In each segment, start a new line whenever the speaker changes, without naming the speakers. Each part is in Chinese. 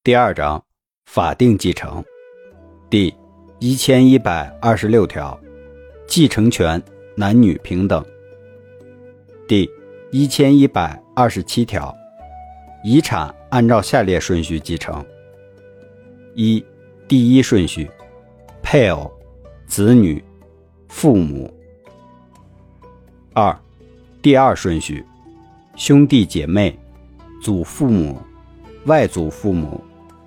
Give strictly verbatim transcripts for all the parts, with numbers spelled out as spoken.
第二章法定继承。第一千一百二十六条，继承权男女平等。第一千一百二十七条，遗产按照下列顺序继承：一、第一顺序，配偶、子女、父母；二、第二顺序，兄弟姐妹、祖父母、外祖父母。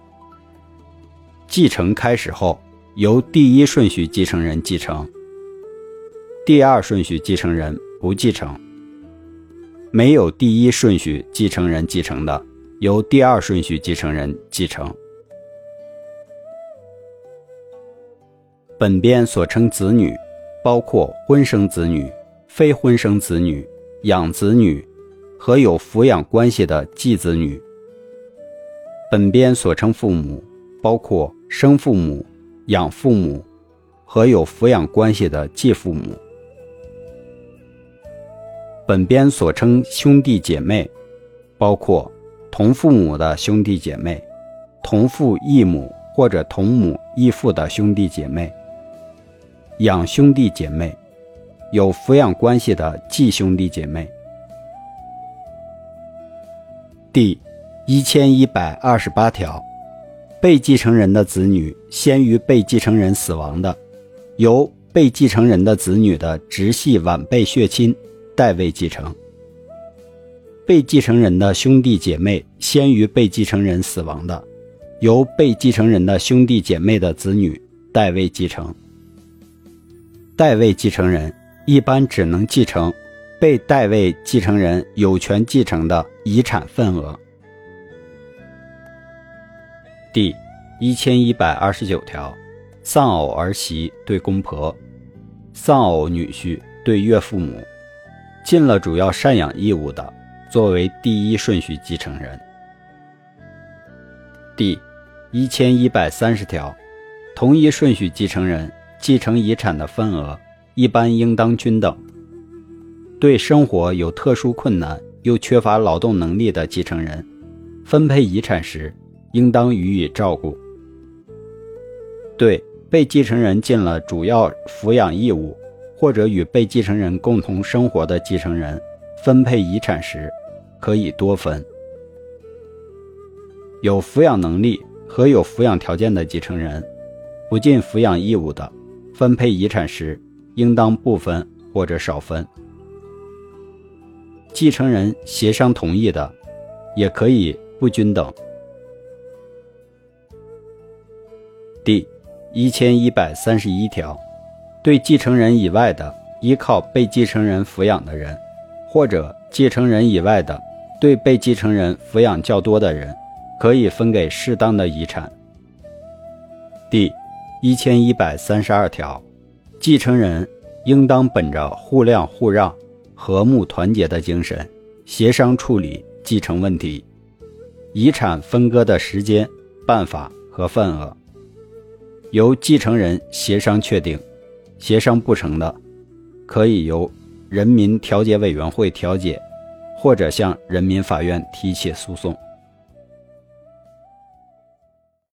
继承开始后，由第一顺序继承人继承，第二顺序继承人不继承。没有第一顺序继承人继承的，由第二顺序继承人继承。本编所称子女，包括婚生子女、非婚生子女、养子女和有抚养关系的继子女。本编所称父母，包括生父母、养父母和有抚养关系的继父母。本编所称兄弟姐妹，包括同父母的兄弟姐妹、同父异母或者同母异父的兄弟姐妹、养兄弟姐妹、有抚养关系的继兄弟姐妹。第一千一百二十八条，被继承人的子女先于被继承人死亡的，由被继承人的子女的直系晚辈血亲代位继承；被继承人的兄弟姐妹先于被继承人死亡的，由被继承人的兄弟姐妹的子女代位继承。代位继承人一般只能继承被代位继承人有权继承的遗产份额。第一千一百二十九条，丧偶儿媳对公婆，丧偶女婿对岳父母，尽了主要赡养义务的，作为第一顺序继承人。第一千一百三十条，同一顺序继承人继承遗产的份额一般应当均等。对生活有特殊困难又缺乏劳动能力的继承人，分配遗产时应当予以照顾。对被继承人尽了主要抚养义务或者与被继承人共同生活的继承人，分配遗产时可以多分。有抚养能力和有抚养条件的继承人，不尽抚养义务的，分配遗产时应当不分或者少分。继承人协商同意的，也可以不均等。第一千一百三十一条，对继承人以外的依靠被继承人抚养的人，或者继承人以外的对被继承人抚养较多的人，可以分给适当的遗产。第一千一百三十二条，继承人应当本着互谅互让、和睦团结的精神，协商处理继承问题。遗产分割的时间、办法和份额，由继承人协商确定，协商不成的，可以由人民调解委员会调解，或者向人民法院提起诉讼。